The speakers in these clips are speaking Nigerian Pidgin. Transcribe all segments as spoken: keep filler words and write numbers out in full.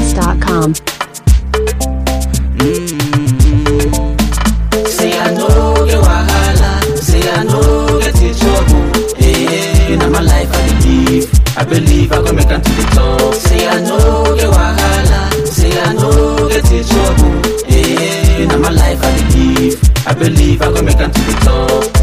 beats dot com. Say I no get wahala, say I no get in trouble. Hey, in my life I believe, I believe I go make it to the top. Say I no get wahala, say I no get in trouble. Hey, in my life I believe, I believe I go make it to the top.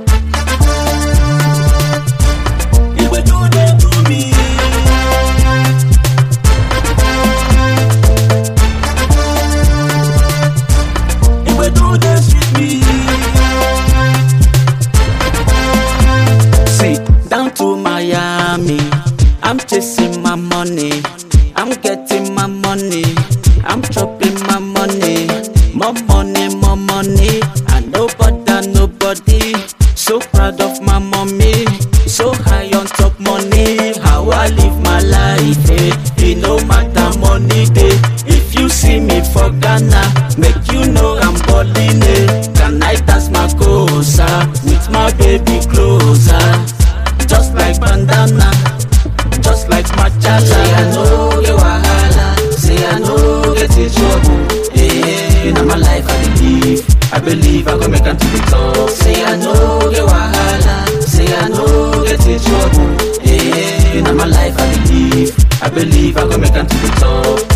Down to Miami, I'm chasing my money, I'm getting my money, I'm chopping my money, more money, more money, and nobody, nobody, so proud of my mommy, so high on top money, how I live my life, eh, it no matter money day, if you see me for Ghana, make you know I'm balling, eh, can I dance my cosa, with my baby closer. Just like bandana, just like machala. Say I no get wahala, say I no get in trouble. Hey, in my life I believe, I believe I go make it to the top. Say I no get wahala, say I no get in trouble. Hey, in my life I believe, I believe I go make it to the top.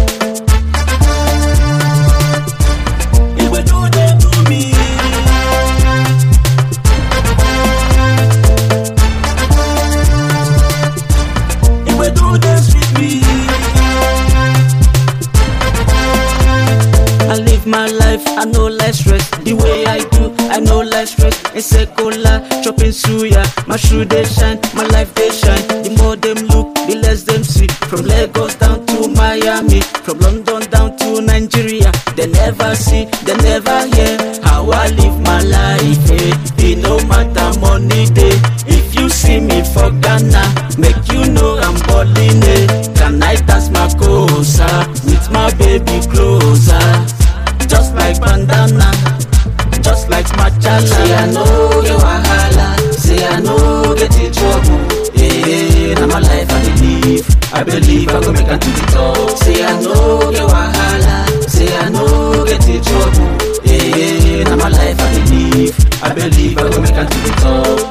I live my life, I know less stress. The way I do, I know less stress. It's a cola, chopping suya. My shoe they shine, my life they shine. The more them look, the less them see. From Lagos down to Miami, from London down to Nigeria. They never see, they never hear how I live my life. Eh? It no matter money day. If you see me for Ghana, make you know I'm balling. Eh? Can I dance my cosa with my baby closer? Just like bandana, just like machala. Say I no get wahala, say I no get in trouble. Hey, in my life I believe, I believe I go make it to the top. Say I no get wahala, say I no get in trouble. Hey, in my life I believe, I believe I go make it to the top.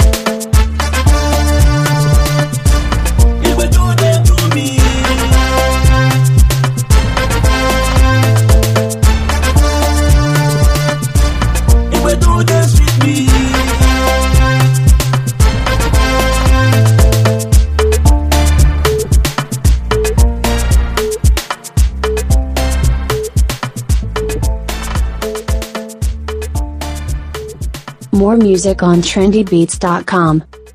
More music on trendy beats dot com.